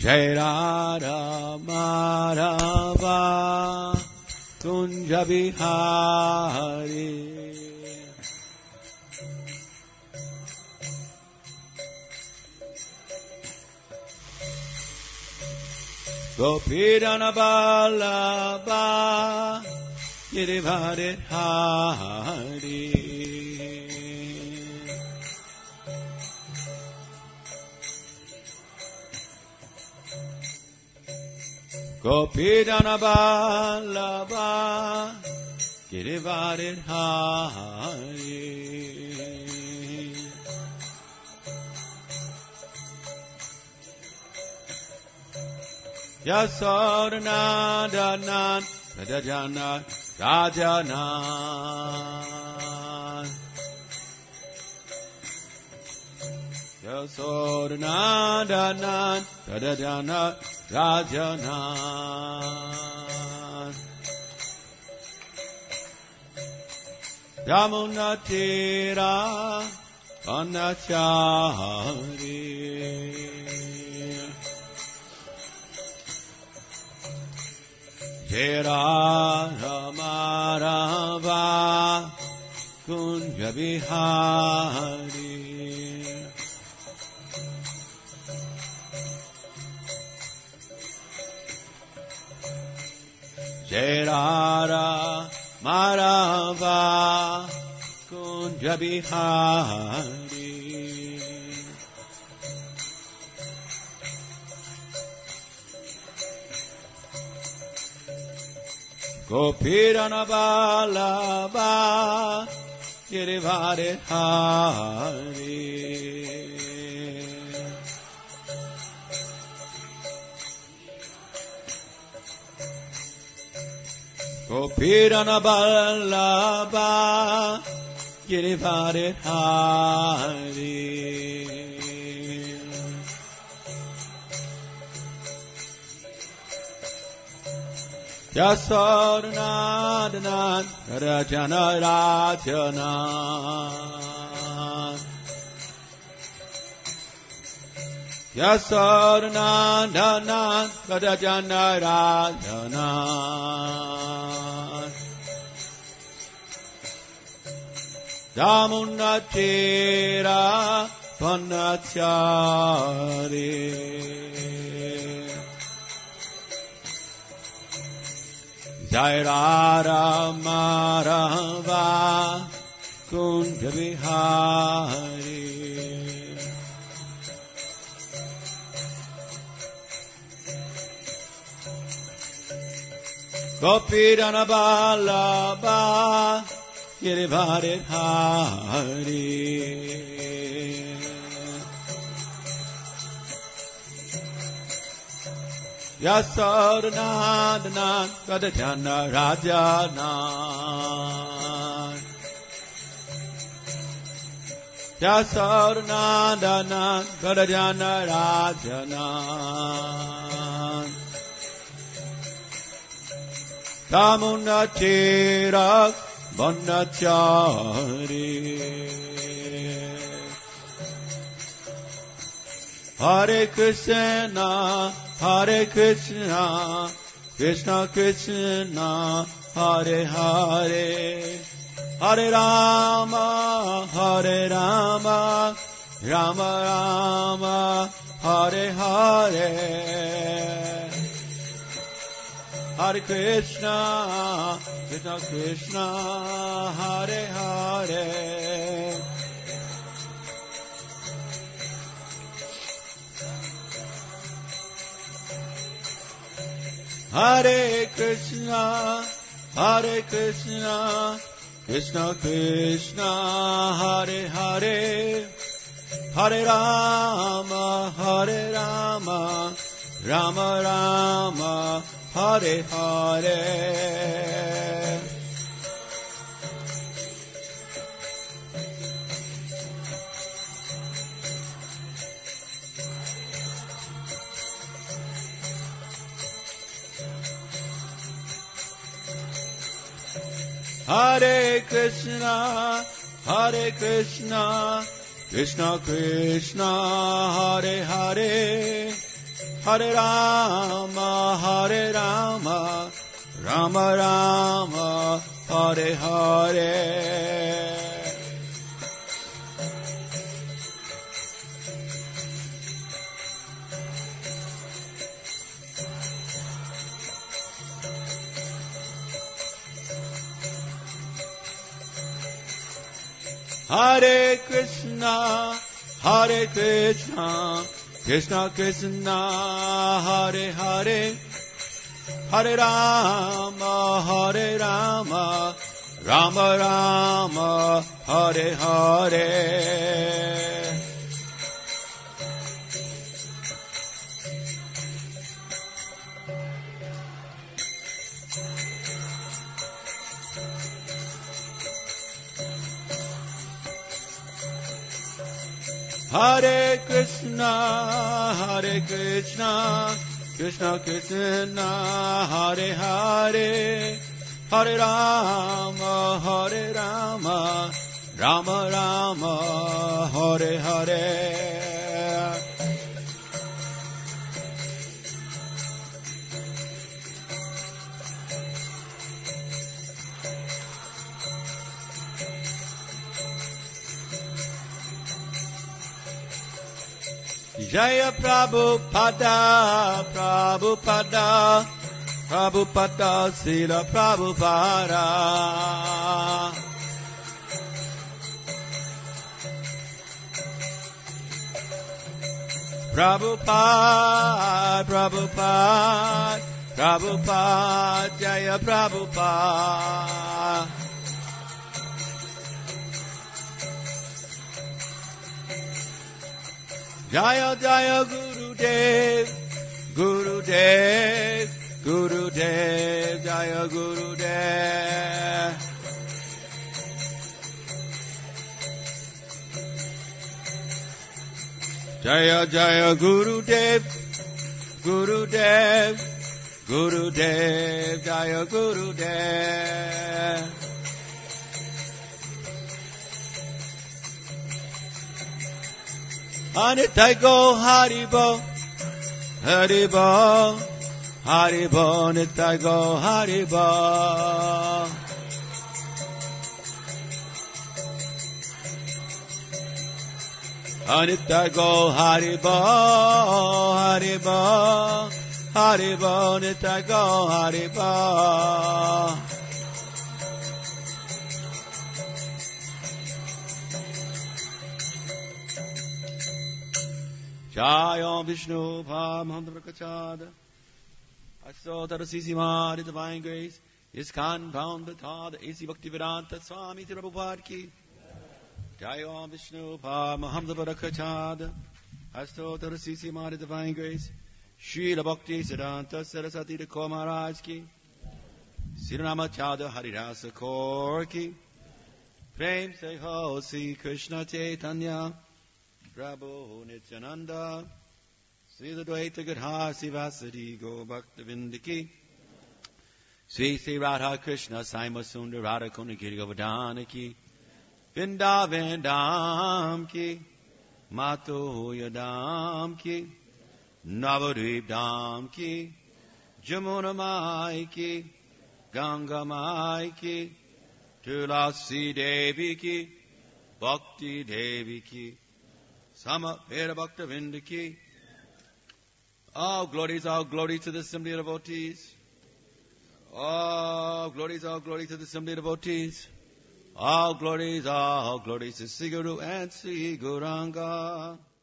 Jai Radha Madhava Kunja Bihari Gopidana Vallabha Girivare Hari Gopidana Vallabha Girivare Hari Yasodhanandanan Radajana Rajanan Yasodhanandanan Radajana Rajanan Yamunatira Anachari Jai Radha Madhava Kunja Bihari Jai Radha Madhava Kunja Bihari Gopidana Vallabha Girivare Hari Gopidana Vallabha Girivare Hari Yasodhanandanan Rajana Rajanan Yasodhanandanan Rajana Rajanan Yamunatira Vanachari Jai Radha Madhava Kunja Bihari Gopidana Vallabha Girivare Hari Yasodhanandanan Radajana Rajanan Yasodhanandanan Radajana Rajanan Yamunatira Vanachari Hare Krishna Hare Krishna, Krishna Krishna, Hare Hare, Hare Rama, Hare Rama, Rama Rama, Hare Hare, Hare Krishna, Krishna Krishna, Hare Hare. Hare Krishna, Krishna Krishna, Hare Hare, Hare Rama, Rama Rama, Hare Hare. Hare Krishna, Krishna Krishna, Hare Hare, Hare Rama, Hare Rama, Rama Rama, Hare Hare. Hare Krishna, Hare Krishna, Krishna Krishna, Hare Hare, Hare Rama, Hare Rama, Rama Rama, Hare Hare. Hare Krishna, Hare Krishna, Krishna Krishna, Hare Hare, Hare Rama, Hare Rama, Rama Rama, Hare Hare. Jaya Prabhupada, Prabhupada, Prabhupada, Srila Prabhupada. Prabhupada, Prabhupada, Prabhupada, Jaya Prabhupada. Jaya Jaya Gurudev, Gurudev, Gurudev, Jaya Gurudev. Jaya Jaya Gurudev, Gurudev, Gurudev, Jaya Gurudev. Anitai go Haribo, Haribo, Haribo, Nitai go Haribo. Anitai go Haribo, Haribo, Haribo, Nitai go Haribo. Jai Om Vishnu Paramahambrakachada. I saw that the divine grace is can bound the Tada AC Bhaktivedanta Swami Prabhupada ki. Jai Om Vishnu Paramahambrakachada. I saw that the divine grace Srila Bhakti Siddhanta Saraswati Thakur Maharaj ki. Sri Ramachandra Harirasa Kaur ki. Prem se ho Sri Krishna Chaitanya Prabhu Nityananda, Sri Advaita Gadhar Sivasadi Go Bhaktavinda ki, Sri Sri Radha Krishna Saima Sundar Radha Kunakiri Govardhana ki, Vrindavan Dham ki, Mato Yadam ki, Navadvip Dham ki, Jamuna Mai ki, Ganga Mai ki, Tulasi Devi ki, Bhakti Devi ki, Sama Vera Bhakta Vindaki. All glory to the assembly of devotees. All glory to the assembly of devotees. All glories to Sri Guru and Sri Gauranga.